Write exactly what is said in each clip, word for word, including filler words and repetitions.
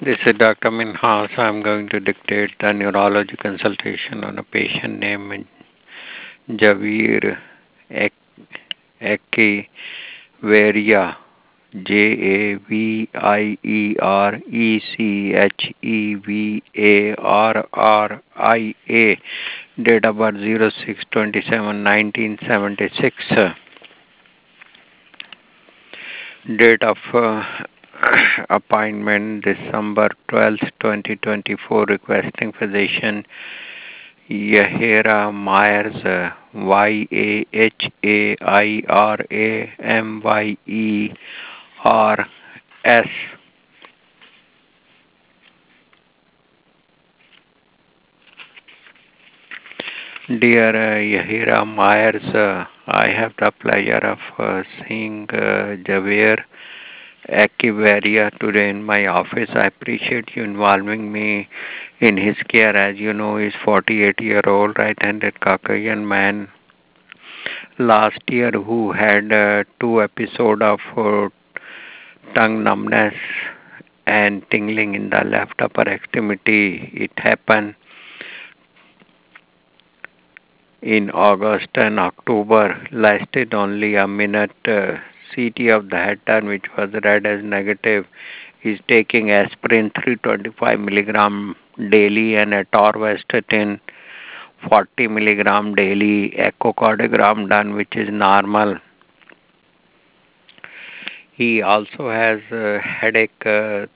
This is Doctor Minhas. I'm going to dictate the neurology consultation on a patient named Javier Echeverria, J A V I E R E C H E V A R R I A, date of birth zero six twenty-seven nineteen seventy-six, date of uh, appointment December twelfth, twenty twenty-four, requesting physician Yahira Myers, uh, Y A H A I R A M Y E R S. Dear uh, Yahira Myers, uh, I have the pleasure of uh, seeing uh, Javier Echeverria today in my office. I appreciate you involving me in his care. As you know, he's forty-eight year old right-handed Caucasian man last year who had uh, two episode of uh, tongue numbness and tingling in the left upper extremity. It happened in August and October, lasted only a minute. Uh, C T of the head turn, which was read as negative, is taking aspirin three hundred twenty-five milligram daily and atorvastatin forty milligram daily. Echocardiogram done, which is normal. He also has a headache, uh,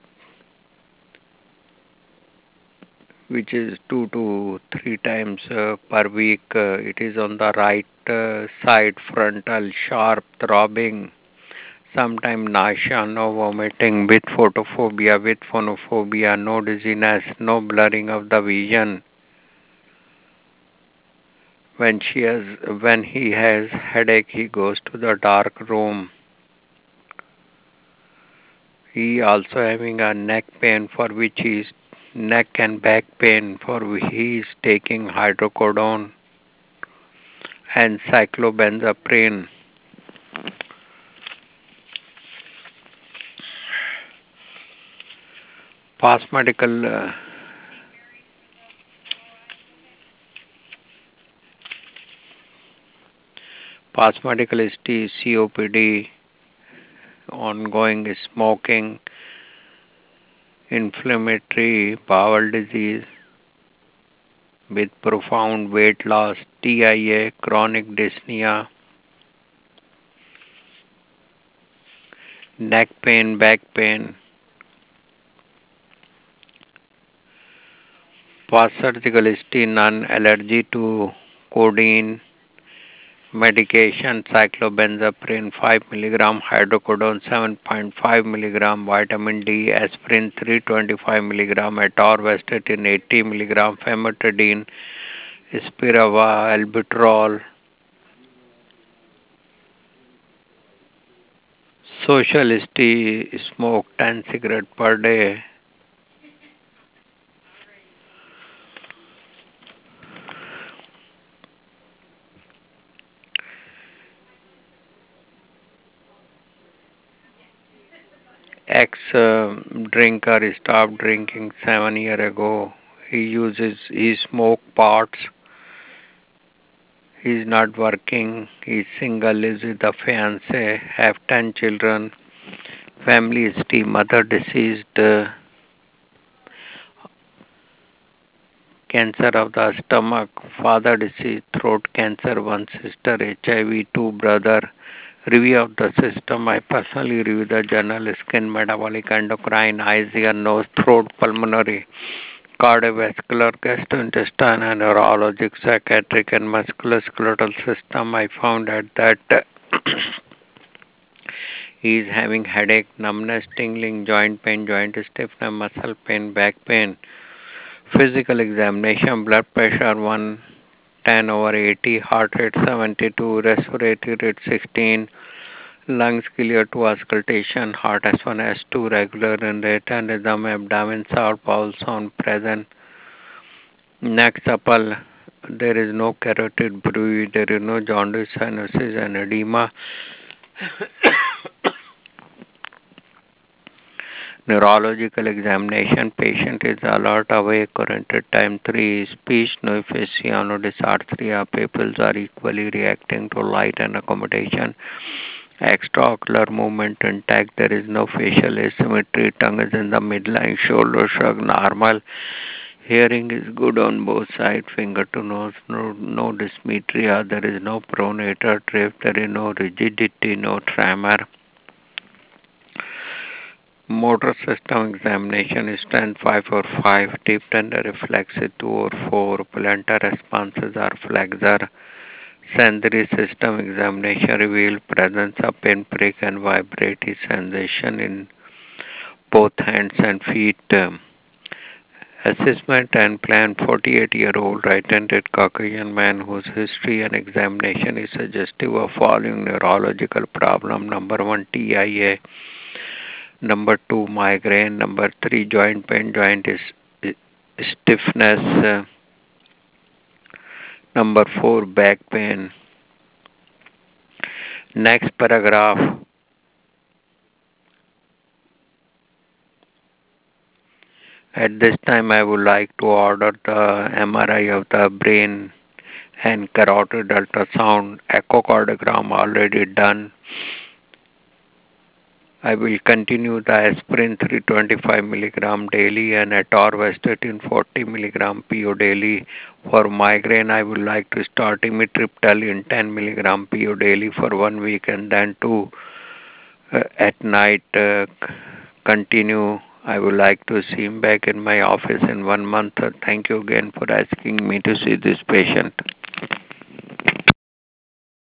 which is two to three times uh, per week. Uh, it is on the right uh, side, frontal, sharp throbbing, sometimes nausea, no vomiting, with photophobia, with phonophobia, no dizziness, no blurring of the vision. When she has, when he has headache, he goes to the dark room. He also having a neck pain, for which he is neck and back pain, for which he is taking hydrocodone and cyclobenzaprine. Past medical uh, past medical history, C O P D, ongoing smoking, inflammatory bowel disease with profound weight loss, T I A, chronic dyspnea, neck pain, back pain, past surgical history, none, allergy to codeine, medication, cyclobenzaprine five milligram, hydrocodone seven point five milligram, vitamin D, aspirin three hundred twenty-five milligram, atorvastatin eighty milligram, famotidine, Spiriva, albuterol. Social history, smoke ten cigarettes per day. Ex-drinker stopped drinking seven years ago. He uses, he smoke pots. He's not working. He's single, lives with a fiance, have ten children. Family history, mother deceased, uh, cancer of the stomach, father deceased, throat cancer, one sister, H I V, two brother. Review of the system. I personally review the journal, skin, metabolic, endocrine, eyes, ear, nose, throat, pulmonary, cardiovascular, gastrointestinal, and neurologic, psychiatric, and musculoskeletal system. I found out that he is having headache, numbness, tingling, joint pain, joint stiffness, muscle pain, back pain. Physical examination, blood pressure one ten over eighty, heart rate seventy-two, respiratory rate sixteen, lungs clear to auscultation, heart S one, S two, regular and rate and rhythm, abdomen sound, bowel sound present, neck supple, there is no carotid bruit, there is no jaundice, cyanosis and edema. Neurological examination. Patient is alert, awake, oriented time three. Speech, no aphasia, no dysarthria. Pupils are equally reacting to light and accommodation. Extraocular movement intact. There is no facial asymmetry. Tongue is in the midline. Shoulder shrug normal. Hearing is good on both sides. Finger to nose. No, no dysmetria. There is no pronator drift. There is no rigidity. No tremor. Motor system examination strength five or five, deep tender reflexive two or four, plantar responses are flexor. Sensory system examination revealed presence of pinprick and vibratory sensation in both hands and feet. Assessment and plan. forty-eight year old right-handed Caucasian man whose history and examination is suggestive of following neurological problem. Number one, T I A. Number two, migraine. Number three, joint pain, joint is stiffness. Uh, number four, back pain. Next paragraph. At this time, I would like to order the M R I of the brain and carotid ultrasound. Echocardiogram already done. I will continue the aspirin three hundred twenty-five milligram daily and atorvastatin forty milligram P O daily. For migraine, I would like to start amitriptyl in ten milligram P O daily for one week and then two uh, at night uh, continue. I would like to see him back in my office in one month. Thank you again for asking me to see this patient.